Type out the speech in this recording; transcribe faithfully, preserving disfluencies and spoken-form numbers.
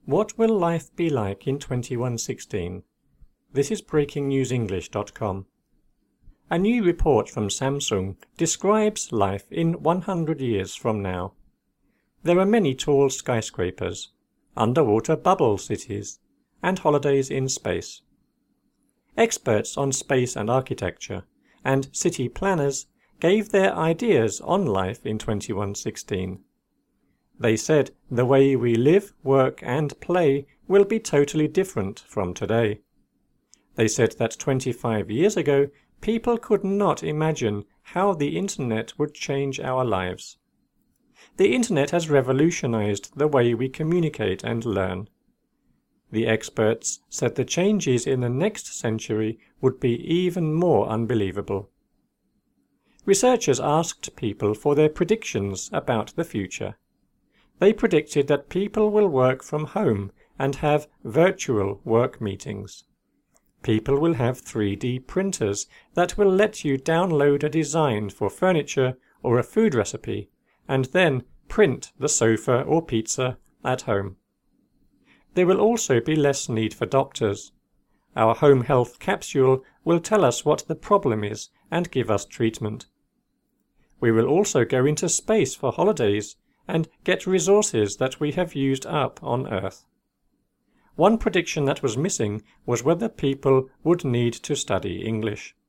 What will life be like in twenty-one sixteen? This is breaking news english dot com. A new report from Samsung describes life in one hundred years from now. There are many tall skyscrapers, underwater bubble cities, and holidays in space. Experts on space and architecture and city planners gave their ideas on life in twenty-one sixteen. They said the way we live, work, and play will be totally different from today. They said that twenty-five years ago, people could not imagine how the internet would change our lives. The internet has revolutionized the way we communicate and learn. The experts said the changes in the next century would be even more unbelievable. Researchers asked people for their predictions about the future. They predicted that people will work from home and have virtual work meetings. People will have three D printers that will let you download a design for furniture or a food recipe and then print the sofa or pizza at home. There will also be less need for doctors. Our home health capsule will tell us what the problem is and give us treatment. We will also go into space for holidays and get resources that we have used up on Earth. One prediction that was missing was whether people would need to study English.